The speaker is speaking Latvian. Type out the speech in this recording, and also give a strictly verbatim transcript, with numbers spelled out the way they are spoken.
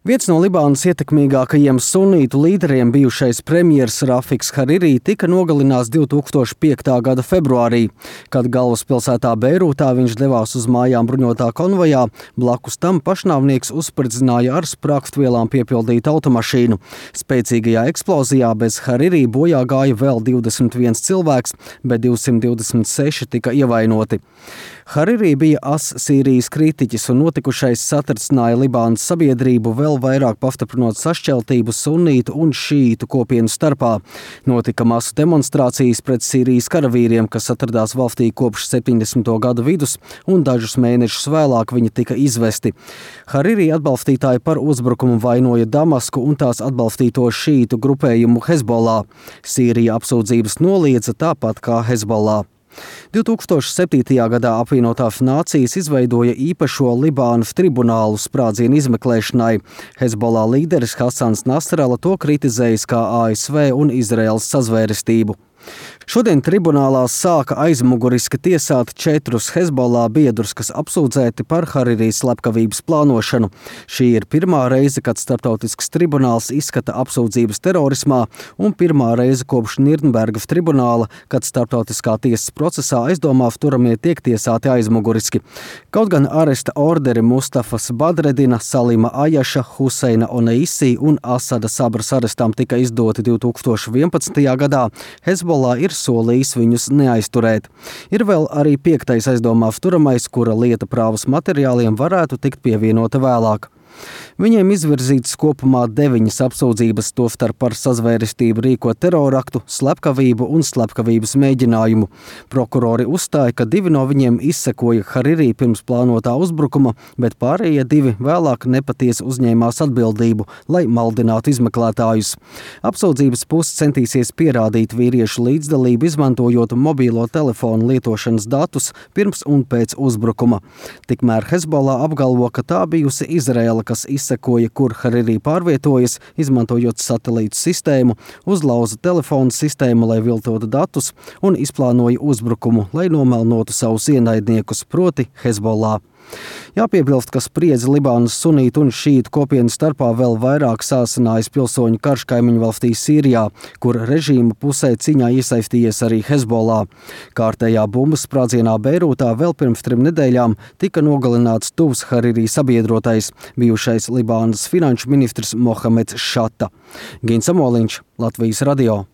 Viens no Libānas ietekmīgākajiem sunītu līderiem, bijušais premjers Rafiks Hariri, tika nogalināts divi tūkstoši piektā gada februārī, kad galvaspilsētā Beirūtā viņš devās uz mājām bruņotā konvojā. Blakus tam pašnāvnieks uzspridzināja ar sprākstvielām piepildītu automašīnu. Spēcīgajā eksplozijā bez Hariri bojā gāja vēl divdesmit viens cilvēks, bet divsimt divdesmit seši tika ievainoti. Hariri bija as Sīrijas kritiķis, un notikušais satricināja Libānas sabiedrību, vēl vairāk pastiprinot sašķeltību sunītu un šītu kopienu starpā. Notika masu demonstrācijas pret Sīrijas karavīriem, kas atradās valstī kopš septiņdesmito gadu vidus, un dažus mēnešus vēlāk viņi tika izvesti. Hariri atbalstītāji par uzbrukumu vainoja Damasku un tās atbalstīto šītu grupējumu Hezbollah. Sīrija apsūdzības noliedza, tāpat kā Hezbollah. divi tūkstoši septītajā gadā apvienotās nācijas izveidoja īpašo Libānas tribunālu sprādzienu izmeklēšanai. Hezbollah līderis Hasans Nasralla to kritizējis kā A S V un Izraēlas sazvērestību. Šodien tribunālā sāka aizmuguriski tiesāt četrus Hezbollah biedrus, kas apsūdzēti par Haririjas slepkavības plānošanu. Šī ir pirmā reize, kad starptautisks tribunāls izskata apsūdzības terorismā, un pirmā reize kopš Nirnbergas tribunāla, kad starptautiskā tiesas procesā aizdomās turamie tiek tiesāti aizmuguriski. Kaut gan aresta orderi Mustafas Badredina, Salima Ajaša, Huseina Oneisi un Asada Sabras arestam tika izdoti divi tūkstoši vienpadsmitajā gadā, Hezbollah ir solījis viņus neaizturēt. Ir vēl arī piektais aizdomās turamais, kura lieta prāvas materiāliem varētu tikt pievienota vēlāk. Viņiem izvirzītas kopumā deviņas apsūdzības, tostarp par sazvērestību rīkot teroraktu, slepkavību un slepkavības mēģinājumu. Prokurori uzstāja, ka divi no viņiem izsekoja Hariri pirms plānotā uzbrukuma, bet pārējie divi vēlāk nepatiesi uzņēmās atbildību, lai maldinātu izmeklētājus. Apsūdzības puse centīsies pierādīt vīriešu līdzdalību, izmantojot mobīlo telefonu lietošanas datus pirms un pēc uzbrukuma. Tikmēr Hezbollah apgalvo, ka tā bijusi Izraēla, kas izsekoja, kur Hariri pārvietojas, izmantojot satelītu sistēmu, uzlauza telefonu sistēmu, lai viltotu datus, un izplānoja uzbrukumu, lai nomelnotu savus ienaidniekus, proti Hezbollah. Jāpiebilst, ka spriedzi Libānas sunītu un šītu kopienu starpā vēl vairāk sāsinājis pilsoņu karš kaimiņu valstī Sīrijā, kur režīma pusē ciņā iesaistījies arī Hezbollah. Kārtējā bumbas sprādzienā Beirūtā vēl pirms trim nedēļām tika nogalināts tuvs Hariri sabiedrotais, bijušais Libānas finanšu ministrs Mohameds Šata. Gins Amoliņš, Latvijas radio.